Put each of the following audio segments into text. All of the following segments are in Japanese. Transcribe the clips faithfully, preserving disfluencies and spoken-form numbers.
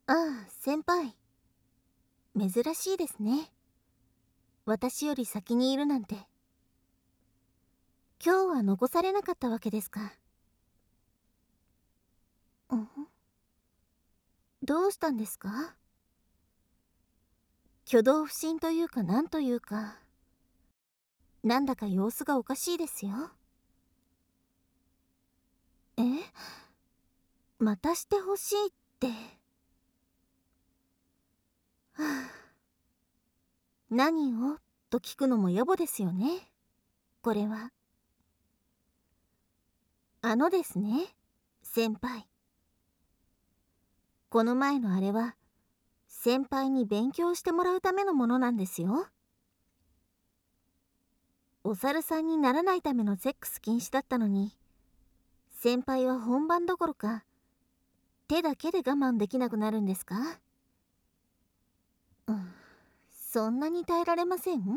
ああ、先輩。珍しいですね。私より先にいるなんて。今日は残されなかったわけですか。うん、どうしたんですか？挙動不審というかなんというか、なんだか様子がおかしいですよ。え？またしてほしいって。はあ、何をと聞くのも野暮ですよね、これは。あのですね、先輩。この前のあれは、先輩に勉強してもらうためのものなんですよ。お猿さんにならないためのセックス禁止だったのに、先輩は本番どころか手だけで我慢できなくなるんですか？うん、そんなに耐えられません？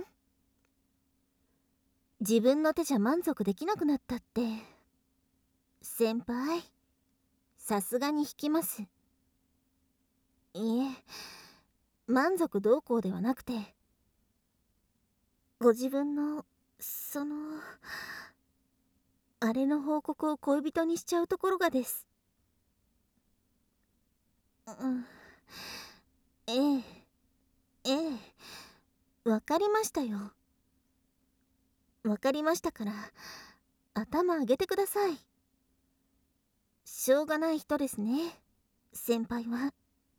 自分の手じゃ満足できなくなったって。先輩、さすがに引きます。いえ、満足どうこうではなくて、ご自分のそのあれの報告を恋人にしちゃうところがです。うん、ええええ、わかりましたよ。わかりましたから、頭上げてください。しょうがない人ですね、先輩は。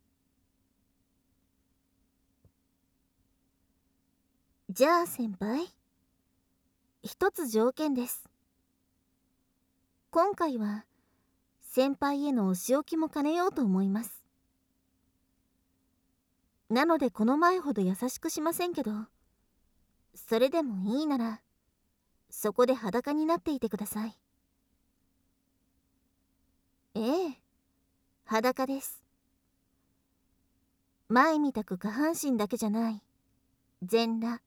じゃあ先輩、一つ条件です。今回は先輩へのお仕置きも兼ねようと思います。なのでこの前ほど優しくしませんけど、それでもいいならそこで裸になっていてください。ええ、裸です。前みたく下半身だけじゃない、全裸。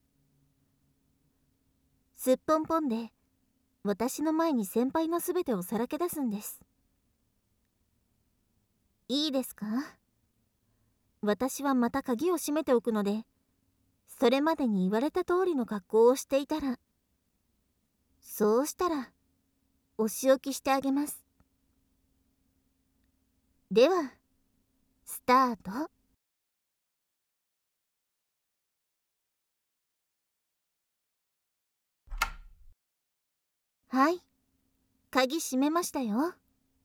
すっぽんぽんで私の前に先輩のすべてをさらけ出すんです。いいですか？私はまた鍵を閉めておくので、それまでに言われた通りの格好をしていたら、そうしたらお仕置きしてあげます。ではスタート。はい、鍵閉めましたよ。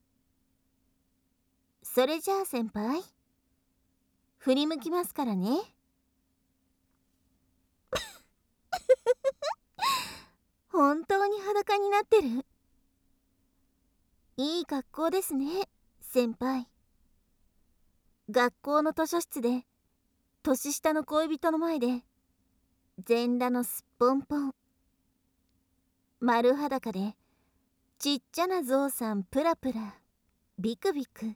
それじゃあ先輩、振り向きますからね。本当に裸になってる。いい格好ですね、先輩。学校の図書室で年下の恋人の前で全裸のすっぽんぽん、丸裸でちっちゃなゾウさんプラプラビクビク。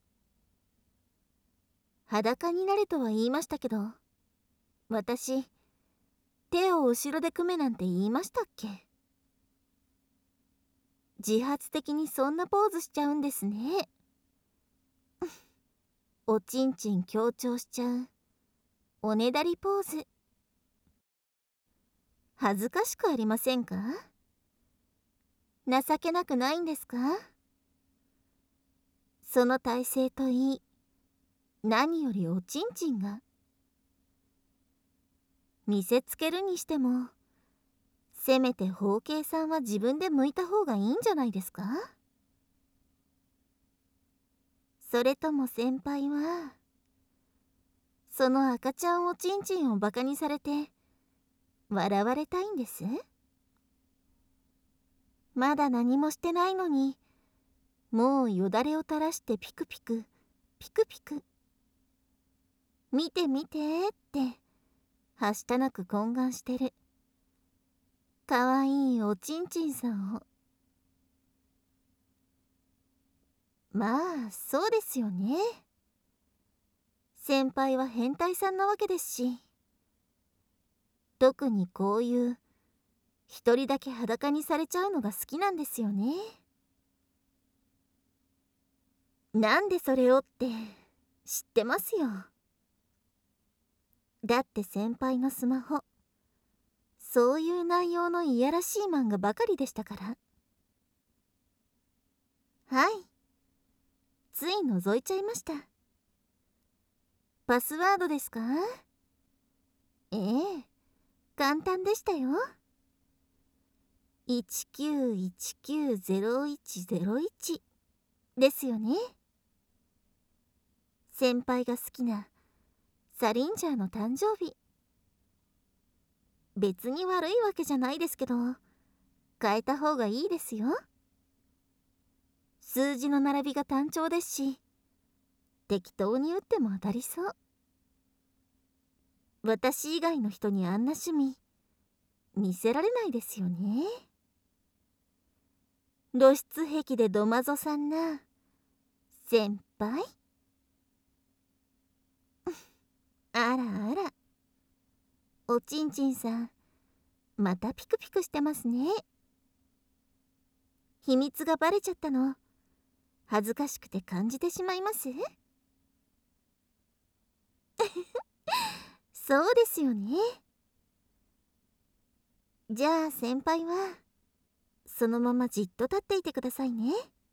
裸になれとは言いましたけど、私手を後ろで組めなんて言いましたっけ？自発的にそんなポーズしちゃうんですね。おちんちん強調しちゃうおねだりポーズ。恥ずかしくありませんか？情けなくないんですか？その体勢といい、何よりおちんちんが。見せつけるにしても、せめて包茎さんは自分で剥いた方がいいんじゃないですか？それとも先輩はその赤ちゃんおちんちんをバカにされて笑われたいんです？まだ何もしてないのに、もうよだれを垂らしてピクピクピクピク、見て見てってはしたなく懇願してるかわいいおちんちんさんを。まあそうですよね、先輩は変態さんなわけですし。特にこういう一人だけ裸にされちゃうのが好きなんですよね。なんでそれをって知ってますよ。だって先輩のスマホ、そういう内容のいやらしい漫画ばかりでしたから。はい、つい覗いちゃいました。パスワードですか？ええ、簡単でしたよ。いちきゅういちきゅうゼロいちゼロいちですよね。先輩が好きなサリンジャーの誕生日。別に悪いわけじゃないですけど、変えた方がいいですよ。数字の並びが単調ですし、適当に打っても当たりそう。私以外の人にあんな趣味見せられないですよね。露出癖でドマゾさんな先輩。あらあら、おちんちんさんまたピクピクしてますね。秘密がバレちゃったの恥ずかしくて感じてしまいます？そうですよね。じゃあ先輩はそのままじっと立っていてくださいね。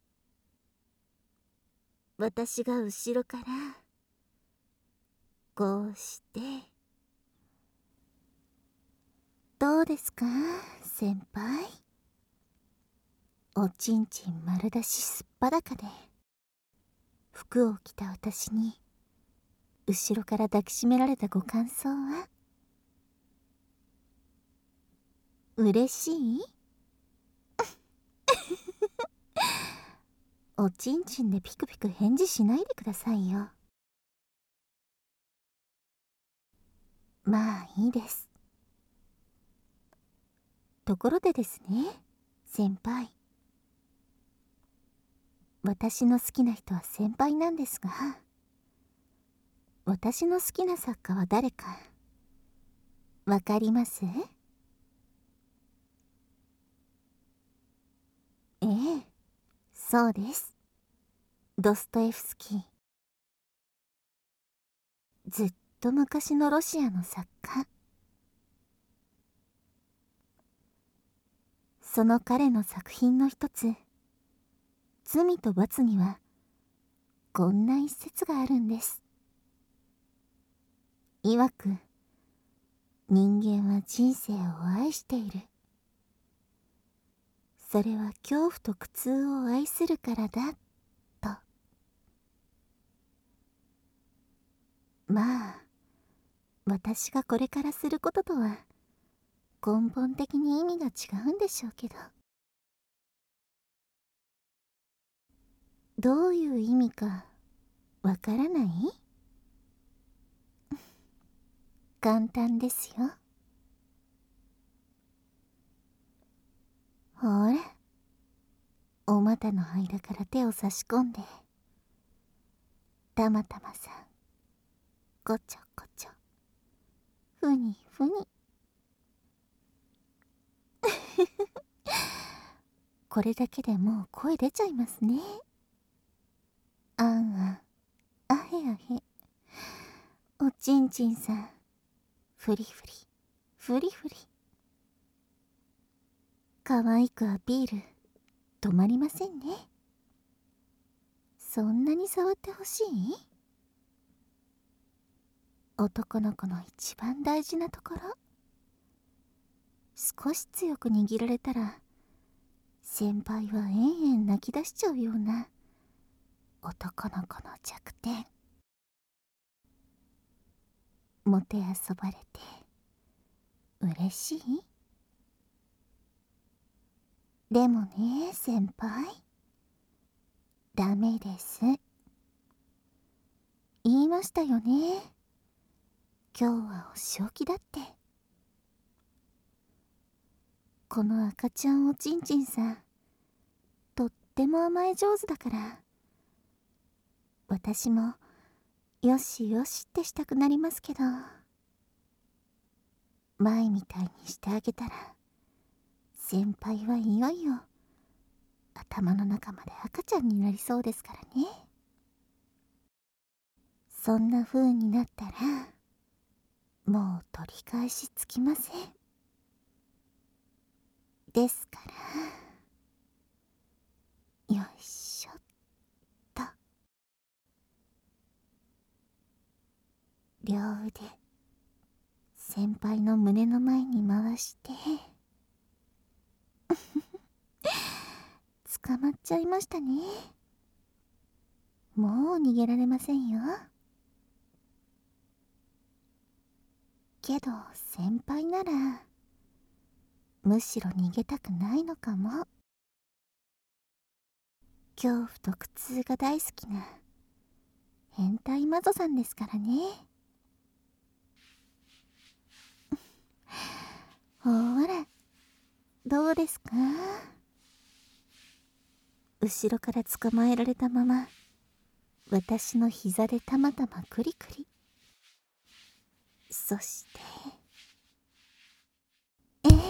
私が後ろからこうして。どうですか先輩。おちんちん丸出しすっぱだかで服を着た私に後ろから抱きしめられたご感想は？嬉しい？おちんちんでピクピク返事しないでくださいよ。まあいいです。ところでですね先輩、私の好きな人は先輩なんですが、私の好きな作家は誰かわかります？ええ、そうです。ドストエフスキー。ずっと昔のロシアの作家。その彼の作品の一つ「罪と罰」にはこんな一節があるんです。いわく、人間は人生を愛している。それは恐怖と苦痛を愛するからだと。まあ私がこれからすることとは根本的に意味が違うんでしょうけど、どういう意味かわからない？簡単ですよ。ほら、お股の間から手を差し込んで、たまたまさんこちょこちょふにふに。これだけでもう声出ちゃいますね。あんあん、あへあへ。おちんちんさんふりふりふりふり。可愛くアピール止まりませんね。そんなに触ってほしい？男の子の一番大事なところ。少し強く握られたら先輩はえんえん泣き出しちゃうような男の子の弱点。もてあそばれて嬉しい？でもね先輩、ダメです。言いましたよね、今日はお仕置きだって。この赤ちゃんおちんちんさんとっても甘え上手だから、私もよしよしってしたくなりますけど、前みたいにしてあげたら先輩はいよいよ頭の中まで赤ちゃんになりそうですからね。 そんな風になったらもう取り返しつきません。ですからよいしょっと。両腕先輩の胸の前に回して捕まっちゃいましたね。もう逃げられませんよ。けど先輩ならむしろ逃げたくないのかも。恐怖と苦痛が大好きな変態魔女さんですからね。ほらどうですか。後ろから捕まえられたまま私の膝でたまたまクリクリ。そしてえい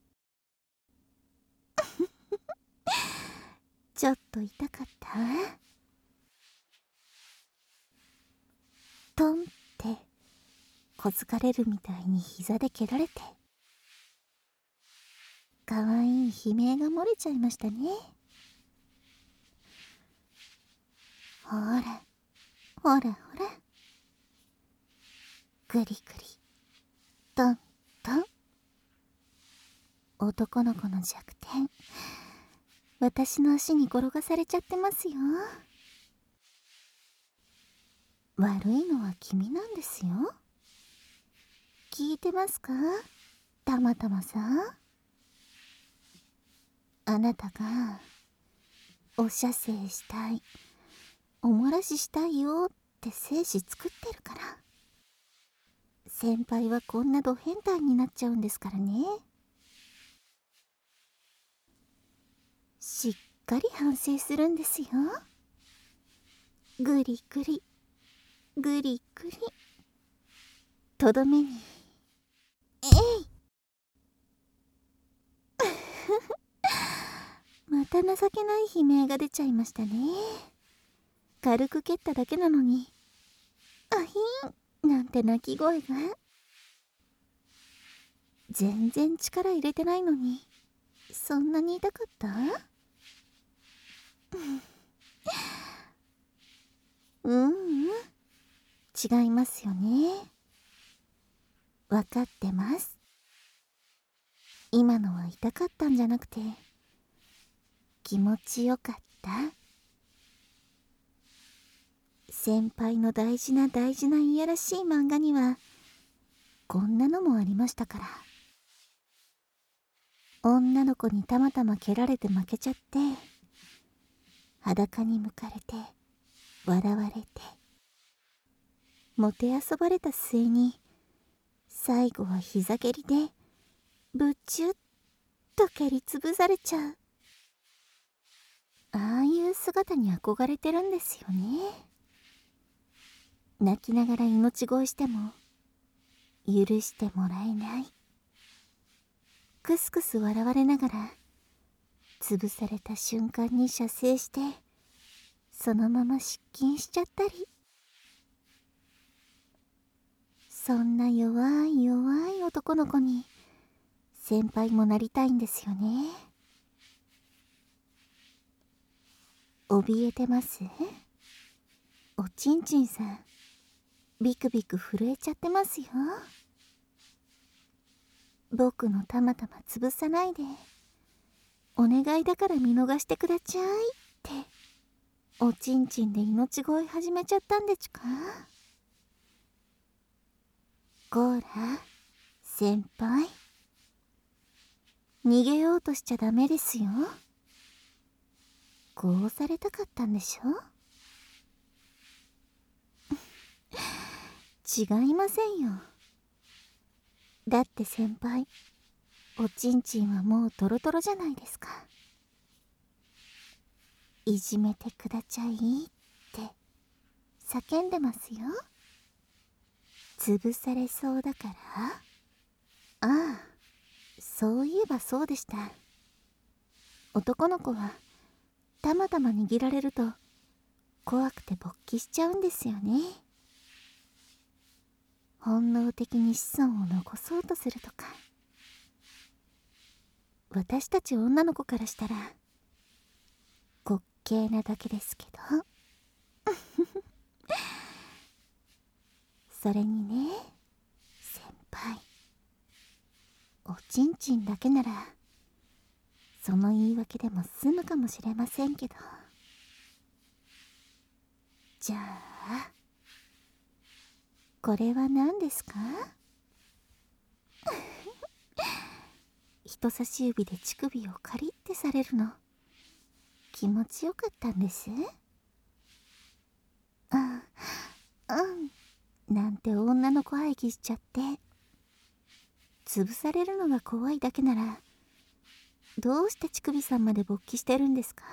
ちょっと痛かった。トンって小づかれるみたいに膝で蹴られてかわいい悲鳴が漏れちゃいましたね。ほらほらほらグリグリトントン。男の子の弱点私の足に転がされちゃってますよ。悪いのは君なんですよ。聞いてますか、たまたまさん。あなたがお射精したい、お漏らししたいよって精子作ってるから先輩はこんなド変態になっちゃうんですからね。しっかり反省するんですよ。ぐりぐりぐりぐりとどめにえいまた情けない悲鳴が出ちゃいましたね。軽く蹴っただけなのにあひんなんて鳴き声が。全然力入れてないのにそんなに痛かった？うんうん違いますよね。分かってます。今のは痛かったんじゃなくて気持ちよかった。先輩の大事な大事ないやらしい漫画にはこんなのもありましたから。女の子にたまたま蹴られて負けちゃって裸に向かれて笑われてもてあそばれた末に最後は膝蹴りでぶっちゅっと蹴りつぶされちゃう。ああいう姿に憧れてるんですよね。泣きながら命乞いしても許してもらえない。クスクス笑われながら潰された瞬間に射精してそのまま失禁しちゃったり。そんな弱い弱い男の子に先輩もなりたいんですよね。怯えてます？おちんちんさんビクビク震えちゃってますよ。僕のたまたま潰さないでお願いだから見逃してくだちゃいっておちんちんで命乞い始めちゃったんでちゅか。こら先輩逃げようとしちゃダメですよ。こうされたかったんでしょ。違いませんよ。だって先輩おちんちんはもうトロトロじゃないですか。いじめてくだちゃいって叫んでますよ。潰されそうだから。ああそういえばそうでした。男の子はたまたま握られると怖くて勃起しちゃうんですよね。 本能的に子孫を残そうとするとか。私たち女の子からしたら滑稽なだけですけどそれにね、先輩、おちんちんだけならその言い訳でも済むかもしれませんけど、じゃあこれは何ですか？人差し指で乳首をカリってされるの気持ちよかったんです。あ、うん、なんて女の子愛ぎしちゃって。潰されるのが怖いだけならどうして乳首さんまで勃起してるんですか？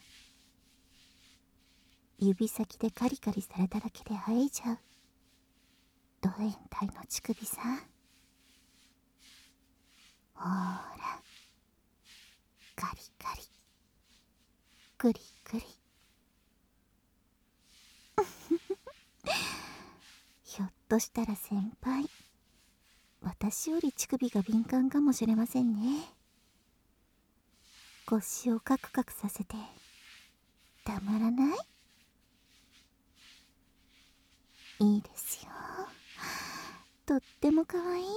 指先でカリカリされただけで会えちゃうド変態の乳首さん。ほーら、カリカリグリグリひょっとしたら先輩、私より乳首が敏感かもしれませんね。腰をカクカクさせてたまらない？いいですよ、とってもかわいい。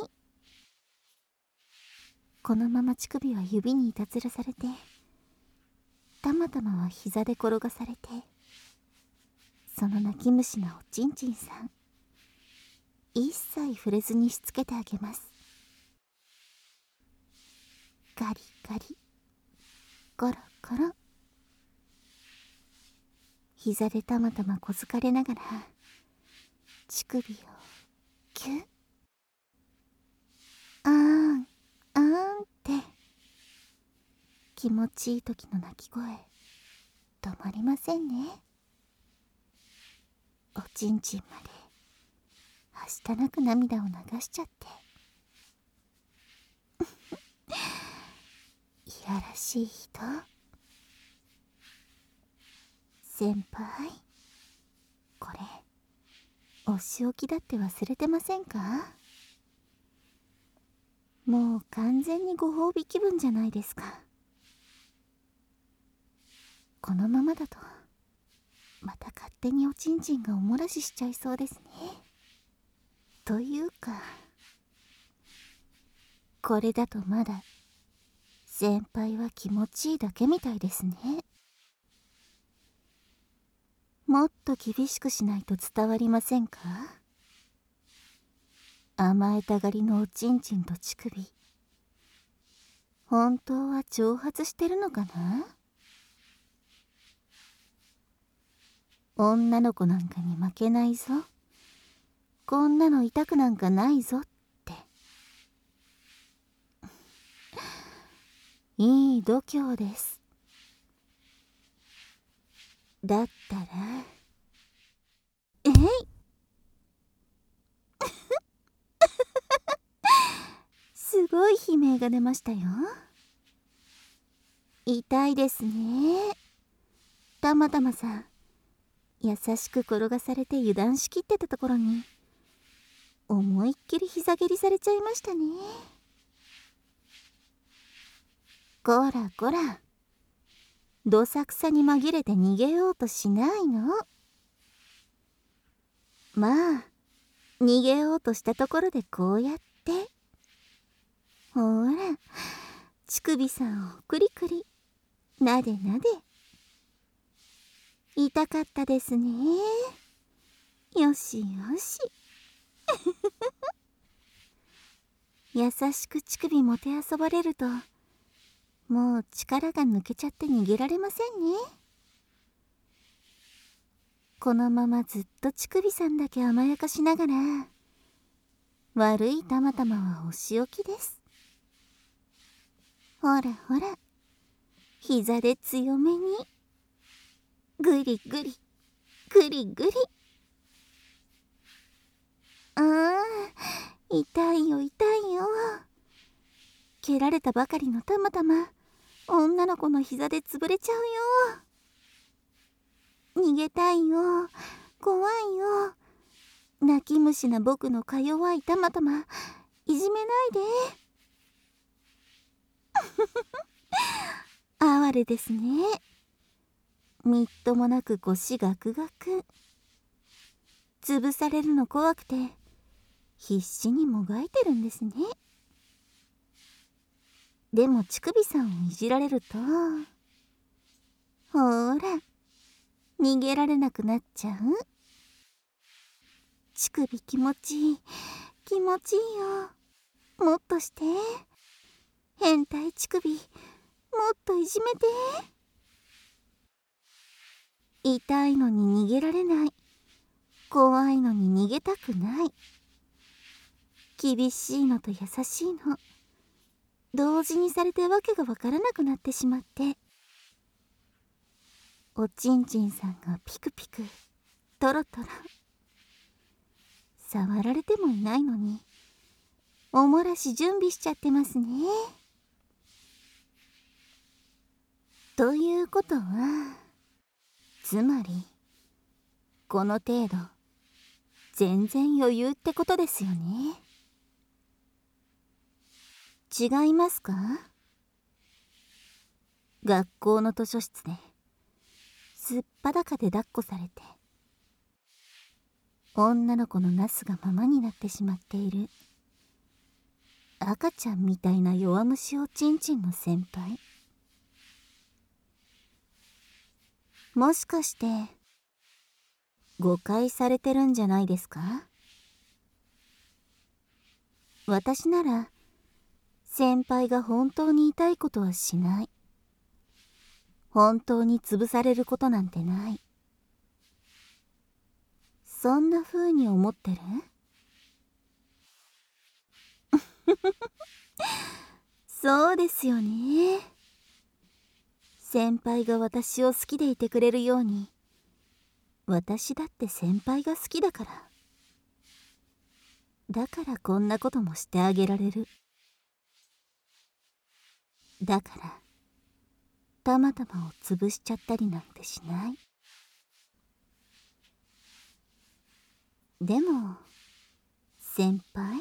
このまま乳首は指にいたずらされて、たまたまは膝で転がされて、その泣き虫なおちんちんさん一切触れずにしつけてあげます。ガリガリゴロゴロ、膝でたまたまこづかれながら乳首をキュッ、あーんあーんって気持ちいい時の泣き声止まりませんね。おちんちんまではしたなく涙を流しちゃっていやらしい人。先輩、これお仕置きだって忘れてませんか？もう完全にご褒美気分じゃないですか。このままだとまた勝手におちんちんがおもらししちゃいそうですね。というか、これだとまだ先輩は気持ちいいだけみたいですね。もっと厳しくしないと伝わりませんか？甘えたがりのおちんちんと乳首、本当は挑発してるのかな？女の子なんかに負けないぞ、こんなの痛くなんかないぞっていい度胸です。だったらえいすごい悲鳴が出ましたよ。痛いですね。たまたまさん、優しく転がされて油断しきってたところに思いっきり膝蹴りされちゃいましたね。こらこら、どさくさに紛れて逃げようとしないの。まあ逃げようとしたところでこうやって、ほら乳首さんをクリクリなでなで。痛かったですね。よしよし優しく乳首もてあそばれるともう力が抜けちゃって逃げられませんね。このままずっと乳首さんだけ甘やかしながら、悪いたまたまはお仕置きです。ほらほら、膝で強めにグリグリグリグリ。あー、痛いよ痛いよ。蹴られたばかりのたまたま女の子の膝で潰れちゃうよ。逃げたいよ、怖いよ。 泣き虫な僕のか弱いたまたまいじめないで。哀れですね。みっともなく腰ガクガク。潰されるの怖くて必死にもがいてるんですね。でも乳首さんをいじられるとほーら逃げられなくなっちゃう。乳首気持ちいい気持ちいいよ。もっとして。変態乳首もっといじめて。痛いのに逃げられない。怖いのに逃げたくない。厳しいのと優しいの同時にされてわけがわからなくなってしまって、おちんちんさんがピクピクトロトロ。触られてもいないのにおもらし準備しちゃってますね。ということはつまりこの程度全然余裕ってことですよね。違いますか？学校の図書室ですっぱだかで抱っこされて女の子のなすがままになってしまっている赤ちゃんみたいな弱虫おちんちんの先輩。もしかして誤解されてるんじゃないですか？私なら先輩が本当に痛いことはしない。本当に潰されることなんてない。そんな風に思ってる？そうですよね。先輩が私を好きでいてくれるように私だって先輩が好きだから。だからこんなこともしてあげられる。だからたまたまを潰しちゃったりなんてしない。でも先輩、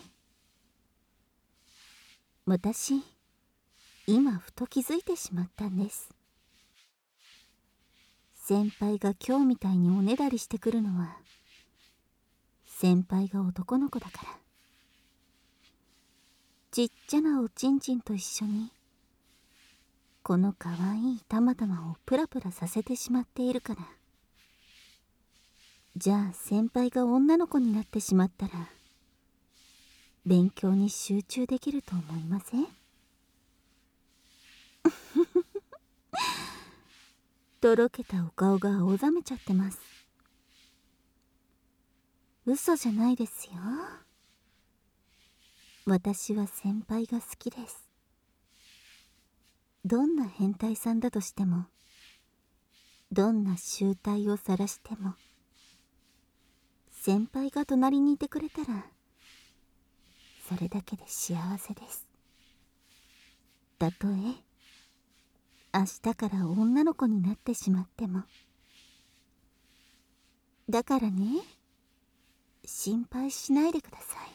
私今ふと気づいてしまったんです。先輩が今日みたいにおねだりしてくるのは先輩が男の子だから。ちっちゃなおちんちんと一緒にこのかわいいたまたまをプラプラさせてしまっているから。じゃあ先輩が女の子になってしまったら勉強に集中できると思いません？とろけたお顔が青ざめちゃってます。嘘じゃないですよ。私は先輩が好きです。どんな変態さんだとしてもどんな醜態を晒しても先輩が隣にいてくれたらそれだけで幸せです。たとえ明日から女の子になってしまっても。だからね、心配しないでください。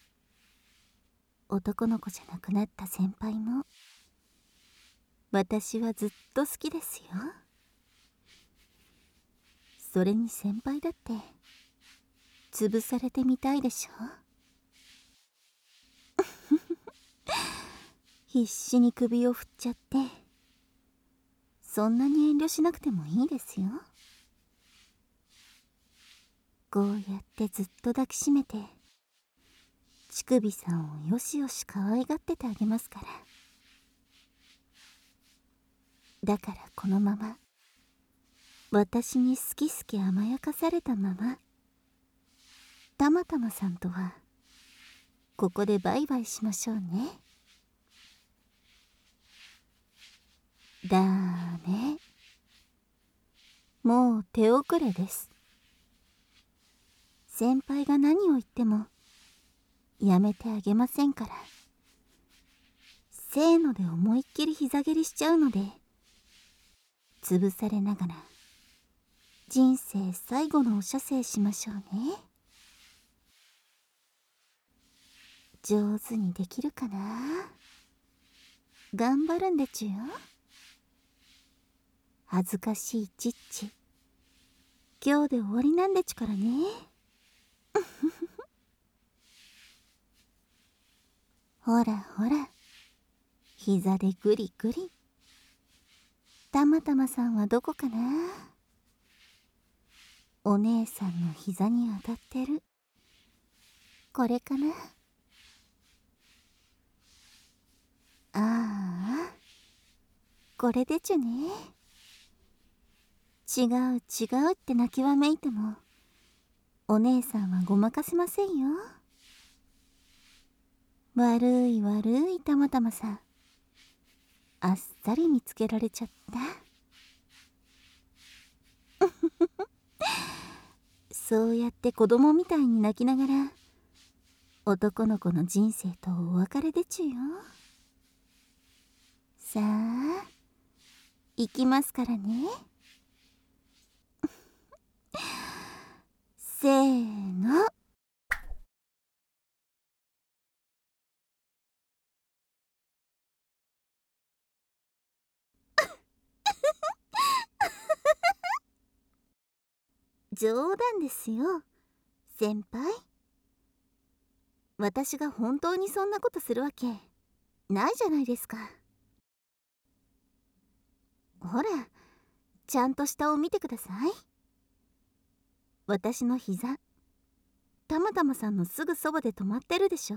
男の子じゃなくなった先輩も私はずっと好きですよ。それに先輩だって潰されてみたいでしょ。必死に首を振っちゃってそんなに遠慮しなくてもいいですよ。こうやってずっと抱きしめて乳首さんをよしよし可愛がっててあげますから。だからこのまま私に好き好き甘やかされたままたまたまさんとはここでバイバイしましょうね。だめ、もう手遅れです。先輩が何を言ってもやめてあげませんから。せーので思いっきり膝蹴りしちゃうので潰されながら人生最後のお射精しましょうね。 上手にできるかな。頑張るんでちゅよ。恥ずかしいちっち、今日で終わりなんでちゅからね。ほらほら、膝でグリグリ。たまたまさんはどこかな。お姉さんの膝に当たってる。これかな。ああ、これでちゅね。違う違うって泣きわめいてもお姉さんはごまかせませんよ。悪い悪いたまたまさん、あっさり見つけられちゃった。そうやって子供みたいに泣きながら男の子の人生とお別れでちゅよ。さあ行きますからね。せーの。冗談ですよ先輩。私が本当にそんなことするわけないじゃないですか。ほら、ちゃんと下を見てください。私の膝、たまたまさんのすぐそばで止まってるでしょ。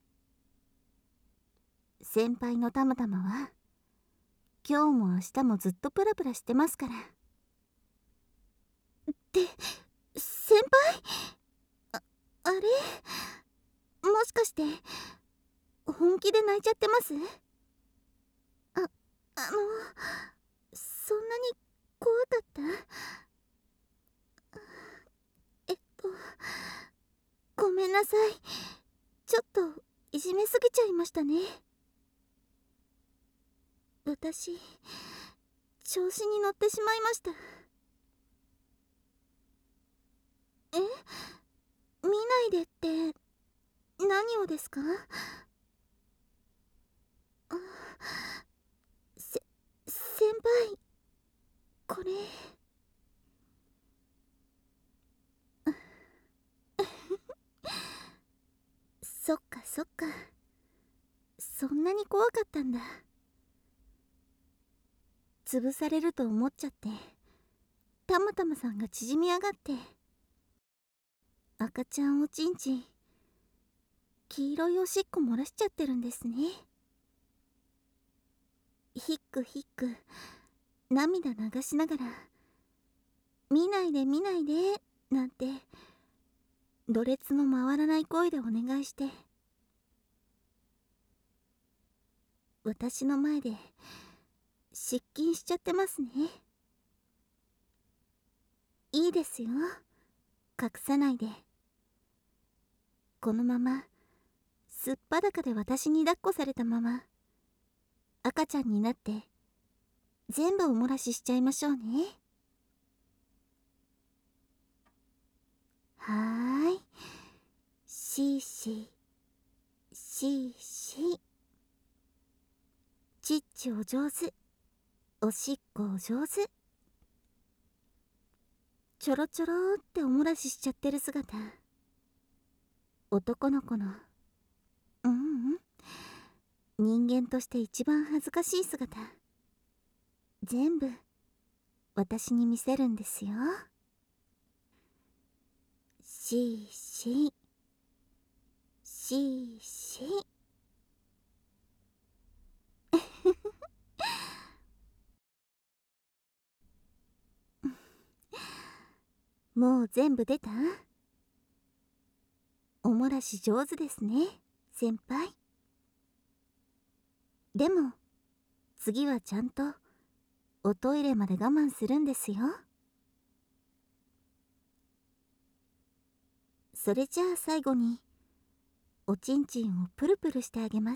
先輩のたまたまは今日も明日もずっとプラプラしてますから。って先輩、あ、あれもしかして本気で泣いちゃってます？あ、あのそんなに怖かった？えっとごめんなさい、ちょっといじめすぎちゃいましたね。私調子に乗ってしまいました。え、見ないでって何をですか？あ、せ先輩、これそっかそっか、そんなに怖かったんだ。潰されると思っちゃってたまたまさんが縮み上がって赤ちゃんおちんちん黄色いおしっこ漏らしちゃってるんですね。ヒックヒック涙流しながら見ないで見ないでなんてろれつの回らない声でお願いして私の前で失禁しちゃってますね。いいですよ、隠さないで。このまますっぱだかで私に抱っこされたまま赤ちゃんになって全部お漏らししちゃいましょうね。はーい、しーしーしーしー。ちっちお上手、おしっこお上手。ちょろちょろってお漏らししちゃってる姿、男の子のうんうん人間として一番恥ずかしい姿全部私に見せるんですよ。しーしーしーしー。もう全部出た？お漏らし上手ですね先輩。でも次はちゃんとおトイレまで我慢するんですよ。それじゃあ最後におちんちんをプルプルしてあげます。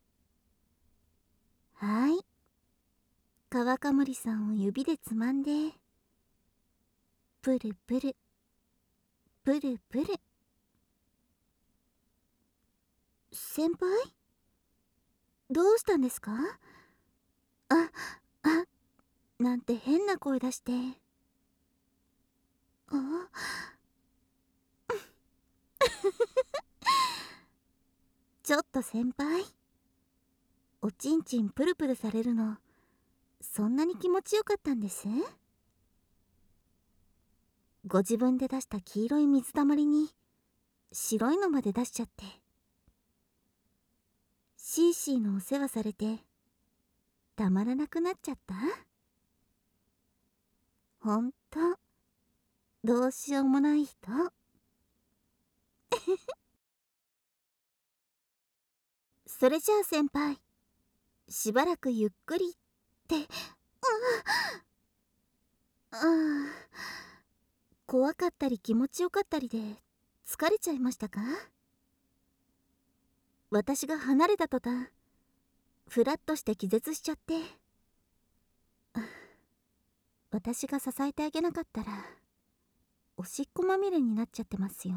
はい、川かむりさんを指でつまんでプルプルプルプル。 先輩、どうしたんですか？あ、あ、なんて変な声出して。あちょっと先輩、おちんちんプルプルされるのそんなに気持ちよかったんです？ご自分で出した黄色い水たまりに白いのまで出しちゃって、シーシーのお世話されてたまらなくなっちゃった。ほんとどうしようもない人。それじゃあ先輩、しばらくゆっくりって。ああ、怖かったり気持ちよかったりで疲れちゃいましたか？私が離れた途端ふらっとして気絶しちゃって、私が支えてあげなかったらおしっこまみれになっちゃってますよ。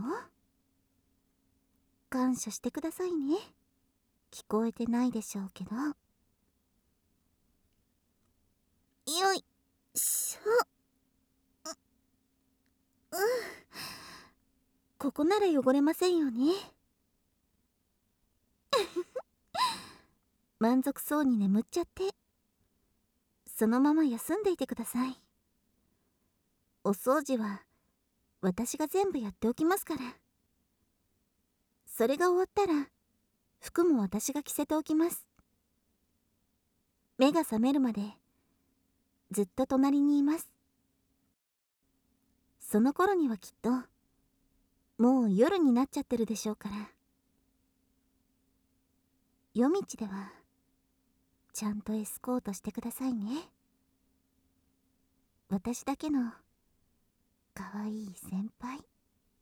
感謝してくださいね。聞こえてないでしょうけど。よいしょ。うん、ここなら汚れませんよね。満足そうに眠っちゃって、そのまま休んでいてください。お掃除は私が全部やっておきますから。それが終わったら服も私が着せておきます。目が覚めるまでずっと隣にいます。その頃にはきっともう夜になっちゃってるでしょうから。夜道ではちゃんとエスコートしてくださいね。私だけのかわいい先輩。